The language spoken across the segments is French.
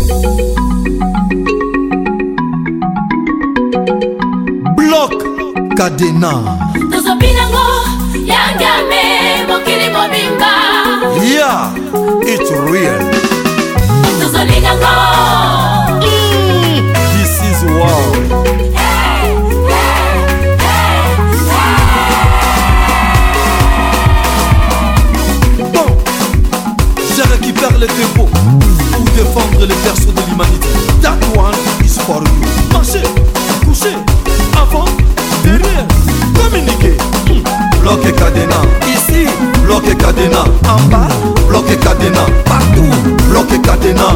Bloc Cadena Tozopinango Yangame Mokili Mobimba. Yeah, it's real. Tozolingango This is wow. Bon, je récupère les dépôts pour défendre les persos de l'humanité. That one is for you. Marchez, couchez, avant, derrière, communiquez. Bloc et Cadena, ici, bloc et Cadena, en bas, bloc et Cadena, partout, bloc et Cadena.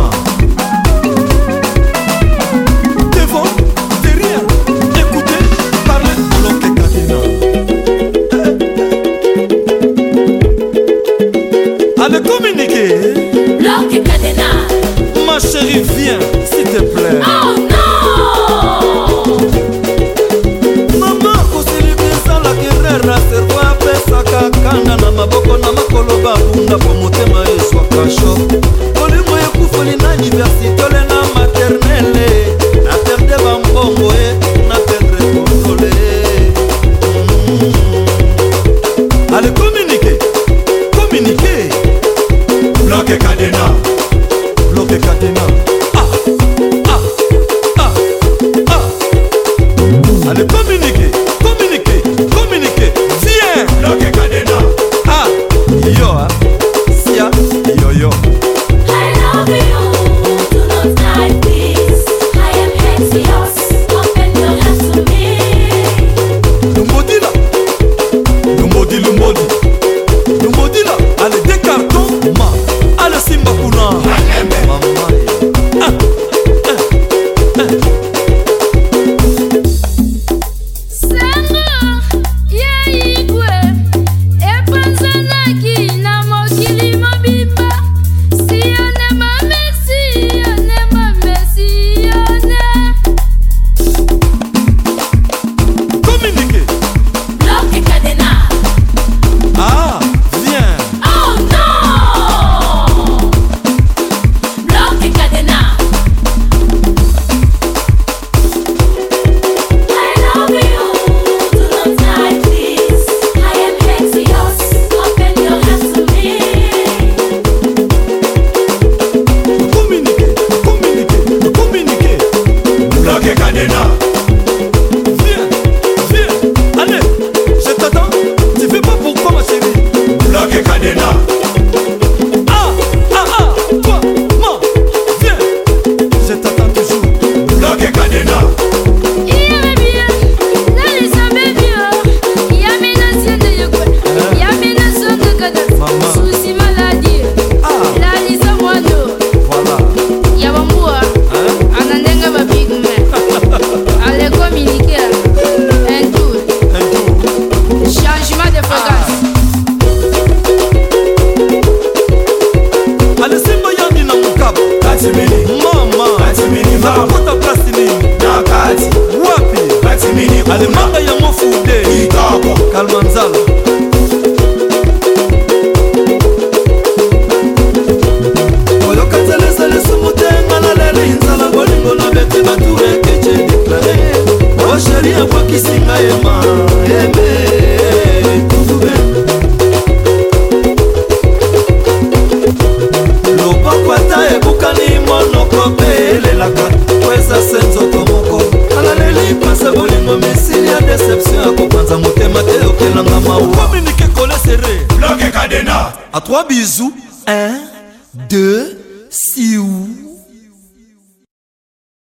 Devant, derrière, écoutez, parlez, bloc et Cadena. Allez communiquer. Bloc et Cadena. Ma chérie, viens, s'il te plaît. Oh non. Maman, kosilibisa la guerrera serwa pesa kakanda na maboko na makolo babunda po motema eswa kasho. Olingo ekufoli na université le na maternelle. Na perde bambongo na perdre contrôle. Allez communiquer. Communiquer. Bloc et Cadena. Bloc et Cadena. Allez communiquer, communiquer, communiquer. Viens. Bloc et Cadena. Ah, yo, sia, yo yo. I love you, do not like this. I am anxious, open your hands to me. Lumbodi là, Lumbodi, Lumbodi, Lumbodi là. Allez des cartons, ma. Allez Simba Kuna. Maman. Alemanga ya mofude Kalmanzala. Olokatelesa lesumutenga na lerinzala bolingo na beti bature keche déclaré. Oh chérie kwa kisinga ema eme kutube. Lopa kwata ebukani monoko pelelaka. Kweza senzo tomoko. Alaleli pasa bolingo misili ya déception akopanza motema te okelanga mawa. Communiquer collé serré. Bloc et Cadena. À 3 bisous. 1, 2, 6.